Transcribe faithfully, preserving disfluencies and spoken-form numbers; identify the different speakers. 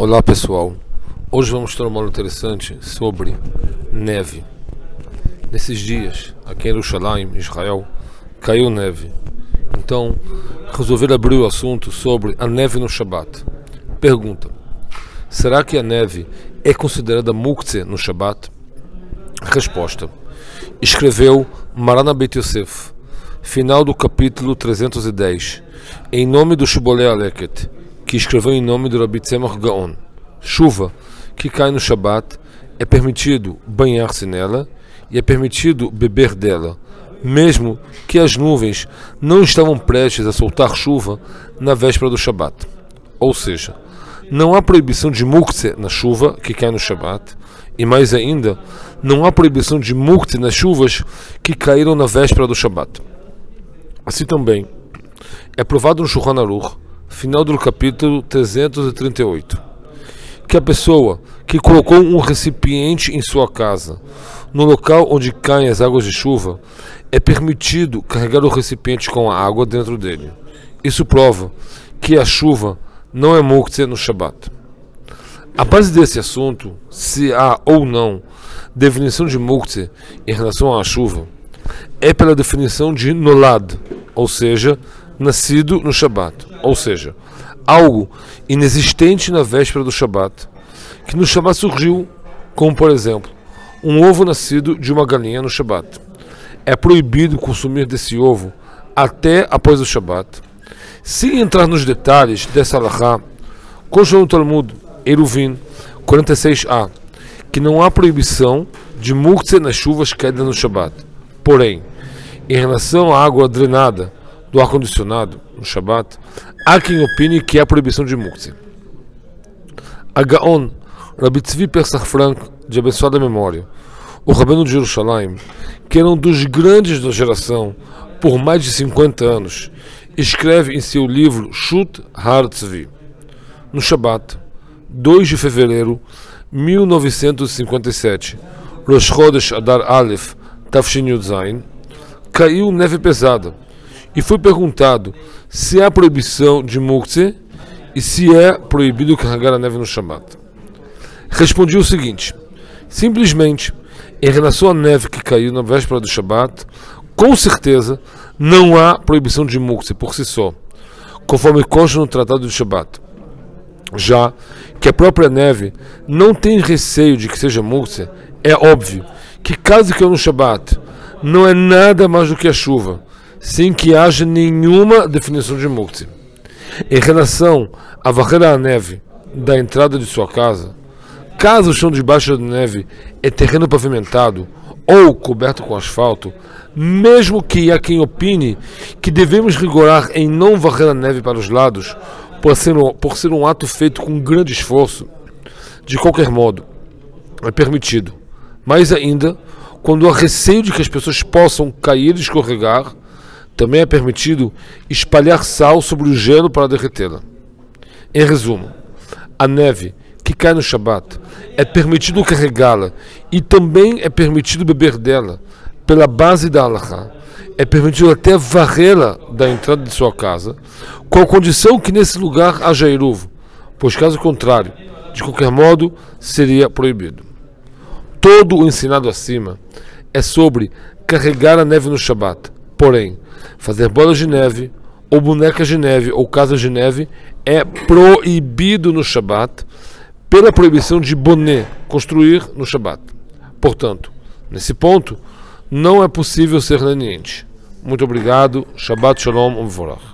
Speaker 1: Olá pessoal, hoje vamos ter uma aula interessante sobre neve. Nesses dias, aqui em Jerusalém, Israel, caiu neve. Então, resolvi abrir o assunto sobre a neve no Shabat. Pergunta: será que a neve é considerada muktzeh no Shabat? Resposta: escreveu Maran Bet Yosef, final do capítulo trezentos e dez, em nome do Shibolei Aleket, que escreveu em nome do Rabbi Tzemach Gaon. Chuva que cai no Shabat é permitido banhar-se nela e é permitido beber dela, mesmo que as nuvens não estavam prestes a soltar chuva na véspera do Shabat. Ou seja, não há proibição de muktzeh na chuva que cai no Shabat, e mais ainda, não há proibição de muktzeh nas chuvas que caíram na véspera do Shabat. Assim também, é provado no Shulchan Aruch, final do capítulo trezentos e trinta e oito, que a pessoa que colocou um recipiente em sua casa, no local onde caem as águas de chuva, é permitido carregar o recipiente com a água dentro dele. Isso prova que a chuva não é muktzeh no Shabat. A base desse assunto, se há ou não definição de muktzeh em relação à chuva, é pela definição de nolad, ou seja, nascido no Shabat, ou seja, algo inexistente na véspera do Shabat, que no Shabat surgiu, como por exemplo, um ovo nascido de uma galinha no Shabat. É proibido consumir desse ovo até após o Shabat. Sem entrar nos detalhes dessa halachá, consta no Talmud, Eruvin quarenta e seis a, que não há proibição de muktzeh nas chuvas caídas no Shabat. Porém, em relação à água drenada do ar-condicionado no Shabat, há quem opine que há proibição de muktzeh. A Gaon, Rabbi Tzvi Pesach Frank, de abençoada memória, o rabino de Jerusalém, que era um dos grandes da geração por mais de cinquenta anos, escreve em seu livro Shut Har Tzvi: no Shabat, dois de fevereiro de mil novecentos e cinquenta e sete, Rosh Chodesh Adar Aleph Tafshin Yud Zayin, caiu neve pesada, e foi perguntado se há proibição de muktzeh e se é proibido carregar a neve no Shabat. Respondi o seguinte: simplesmente, em relação à neve que caiu na véspera do Shabat, com certeza não há proibição de muktzeh por si só, conforme consta no Tratado do Shabat. Já que a própria neve não tem receio de que seja muktzeh, é óbvio que caso caiu no Shabat, não é nada mais do que a chuva, sem que haja nenhuma definição de muktzeh. Em relação a varrer a neve da entrada de sua casa, caso o chão debaixo da neve é terreno pavimentado ou coberto com asfalto, mesmo que há quem opine que devemos rigorar em não varrer a neve para os lados, por ser um, por ser um ato feito com grande esforço, de qualquer modo, é permitido. Mais ainda, quando há receio de que as pessoas possam cair e escorregar, também é permitido espalhar sal sobre o gelo para derretê-la. Em resumo, a neve que cai no Shabat é permitido carregá-la e também é permitido beber dela. Pela base da halachá, é permitido até varrê-la da entrada de sua casa, com a condição que nesse lugar haja eruv, pois caso contrário, de qualquer modo, seria proibido. Todo o ensinado acima é sobre carregar a neve no Shabat. Porém, fazer bolas de neve, ou bonecas de neve, ou casas de neve, é proibido no Shabat, pela proibição de boné, construir no Shabat. Portanto, nesse ponto, não é possível ser leniente. Muito obrigado. Shabbat Shalom U'Mevorach.